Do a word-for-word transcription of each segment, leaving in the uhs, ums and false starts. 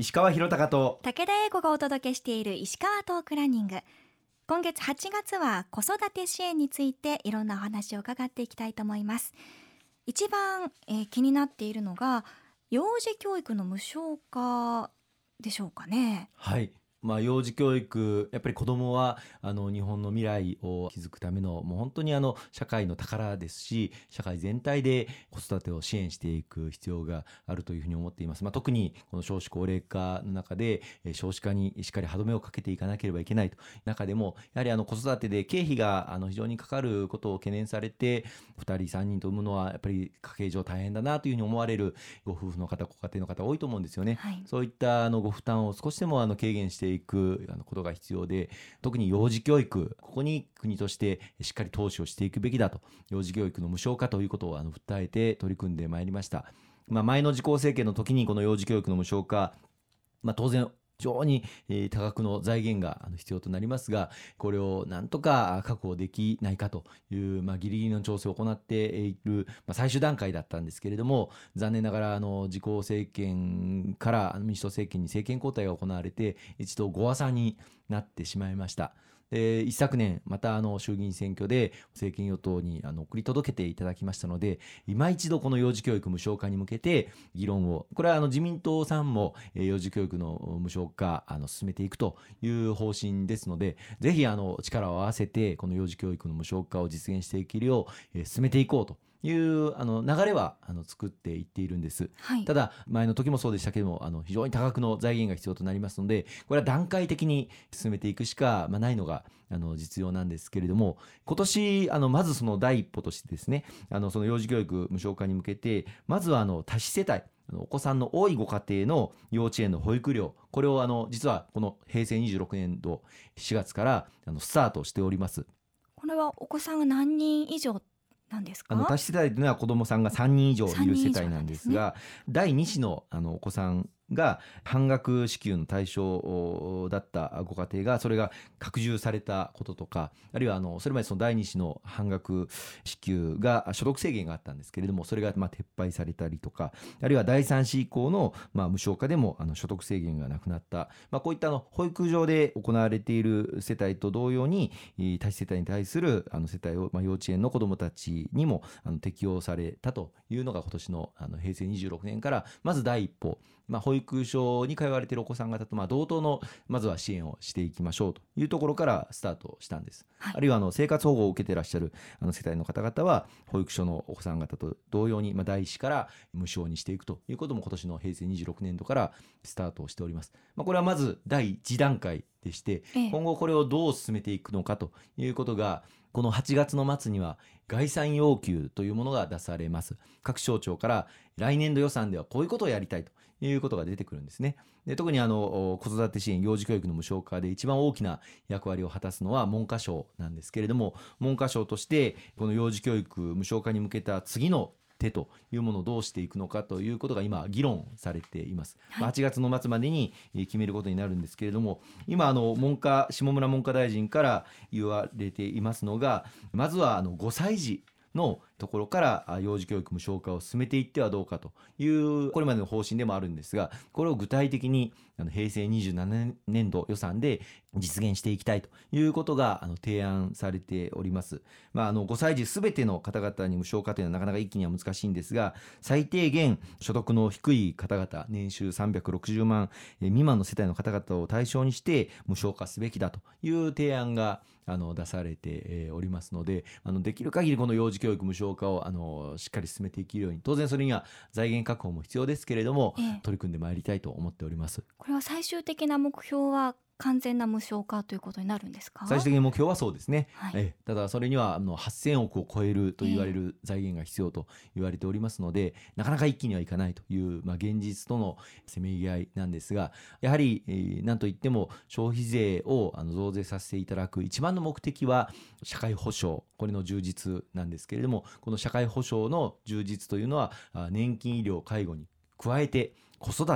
石川博隆と武田英子がお届けしている石川トークランニング。今月はちがつは子育て支援についていろんなお話を伺っていきたいと思います。一番、えー、気になっているのが幼児教育の無償化でしょうかね。 はい、まあ、幼児教育、やっぱり子どもはあの日本の未来を築くためのもう本当にあの社会の宝ですし、社会全体で子育てを支援していく必要があるというふうに思っています。まあ、特にこの少子高齢化の中でえー少子化にしっかり歯止めをかけていかなければいけないという中でも、やはりあの子育てで経費があの非常にかかることを懸念されて、ふたりさんにんと産むのはやっぱり家計上大変だなというふうに思われるご夫婦の方、ご家庭の方多いと思うんですよね。 はい、 そういったあのご負担を少しでもあの軽減していくあのことが必要で、特に幼児教育、ここに国としてしっかり投資をしていくべきだと、幼児教育の無償化ということをあの訴えて取り組んでまいりました。まあ、前の自公政権の時にこの幼児教育の無償化、まあ、当然非常にえー多額の財源があの必要となりますが、これをなんとか確保できないかという、まあ、ギリギリの調整を行っている、まあ、最終段階だったんですけれども、残念ながらあの自公政権からあの民主党政権に政権交代が行われて一度ご破算になってしまいました。で一昨年またあの衆議院選挙で政権与党にあの送り届けていただきましたので、今一度この幼児教育無償化に向けて議論を、これはあの自民党さんもえー幼児教育の無償化あの進めていくという方針ですので、ぜひあの力を合わせてこの幼児教育の無償化を実現していけるようえー進めていこうというあの流れはあの作っていっているんです。 はい、 ただ前の時もそうでしたけども、あの非常に多額の財源が必要となりますので、これは段階的に進めていくしか、まあ、ないのがあの実用なんですけれども、今年あのまずその第一歩としてですね、あのその幼児教育無償化に向けて、まずはあの多子世帯、あのお子さんの多いご家庭の幼稚園の保育料、これをあの実はこの平成にじゅうろくねんどしがつからあのスタートしております。 これはお子さんが何人以上なんですか？ あの多子世帯というのは子どもさんがさんにん以上いる世帯なんですさんにん以上が、だいに子のあのお子さんが半額支給の対象だったご家庭がそれが拡充されたこととか、あるいはあのそれまでそのだいに子の半額支給が所得制限があったんですけれども、それがまあ撤廃されたりとか、あるいはだいさん子以降のまあ無償化でもあの所得制限がなくなった、まあ、こういったあの保育所で行われている世帯と同様に、えー多子世帯に対するあの世帯を、まあ、幼稚園の子どもたちにもあの適用されたというのが今年のあの平成にじゅうろくねんからまず第一歩、まあ、保育所に通われているお子さん方とまあ同等のまずは支援をしていきましょうというところからスタートしたんです。 はい、 あるいはあの生活保護を受けていらっしゃるあの世帯の方々は保育所のお子さん方と同様にまあ第一子から無償にしていくということも今年の平成にじゅうろくねんどからスタートをしております。まあ、これはまずだいいち段階でして、 ええ、 今後これをどう進めていくのかということが、このはちがつの末には概算要求というものが出されます。各省庁から来年度予算ではこういうことをやりたいということが出てくるんですね。で特にあの子育て支援、幼児教育の無償化で一番大きな役割を果たすのは文科省なんですけれども、文科省としてこの幼児教育無償化に向けた次の手というものをどうしていくのかということが今議論されています。 はい、 はちがつの末までに決めることになるんですけれども、今あの文科下村文科大臣から言われていますのが、まずはあのごさい児のところから幼児教育無償化を進めていってはどうかというこれまでの方針でもあるんですが、これを具体的にあの平成にじゅうななねんど予算で実現していきたいということがあの提案されております。まあ、あのごさい児すべての方々に無償化というのはなかなか一気には難しいんですが、最低限所得の低い方々、年収さんびゃくろくじゅうまん未満の世帯の方々を対象にして無償化すべきだという提案があの出されておりますので、あのできる限りこの幼児教育無償化をあのしっかり進めていけるように、当然それには財源確保も必要ですけれども、 ええ、 取り組んでまいりたいと思っております。 これは最終的な目標は完全な無償化ということになるんですか？ 最終的な目標はそうですね、 はい、 えただそれにはあのはっせんおくを超えると言われる財源が必要と言われておりますので、なかなか一気にはいかないという、まあ、現実とのせめぎ合いなんですが、やはり、えー、なんといっても消費税をあの増税させていただく一番の目的は社会保障、これの充実なんですけれども、この社会保障の充実というのはあ年金、医療、介護に加えて子育てと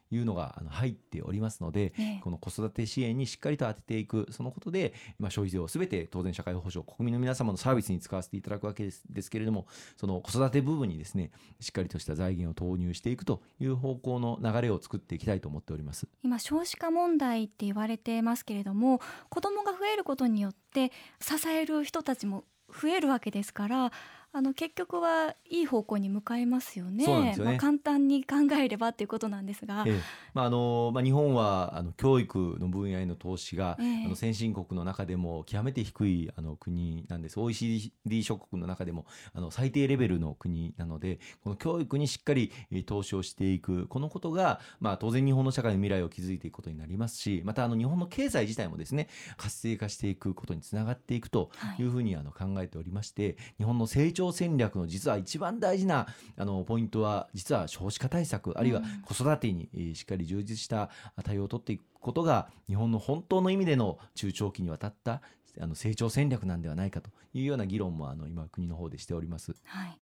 いうのがあの入っておりますので、 ええこの子育て支援にしっかりと当てていく、そのことで、まあ、消費税をすべて当然社会保障、国民の皆様のサービスに使わせていただくわけです、ですけれども、その子育て部分にですね、しっかりとした財源を投入していくという方向の流れを作っていきたいと思っております。 今少子化問題って言われてますけれども、子どもが増えることによって支える人たちも増えるわけですから、あの結局はいい方向に向かいますよね。 そうなんですよねまあ、簡単に考えればということなんですが、 ええまああのまあ、日本はあの教育の分野への投資が、 ええあの先進国の中でも極めて低いあの国なんです。 オーイーシーディー 諸国の中でもあの最低レベルの国なので、この教育にしっかりえー投資をしていく、このことが、まあ、当然日本の社会の未来を築いていくことになりますし、またあの日本の経済自体もですね、活性化していくことにつながっていくとはいいうふうにあの考えておりまして、日本の成長戦略の実は一番大事なあのポイントは、実は少子化対策、あるいは子育てにえーしっかり充実した対応を取っていくことが、日本の本当の意味での中長期にわたったあの成長戦略なんではないかというような議論もあの今国の方でしております。 はい、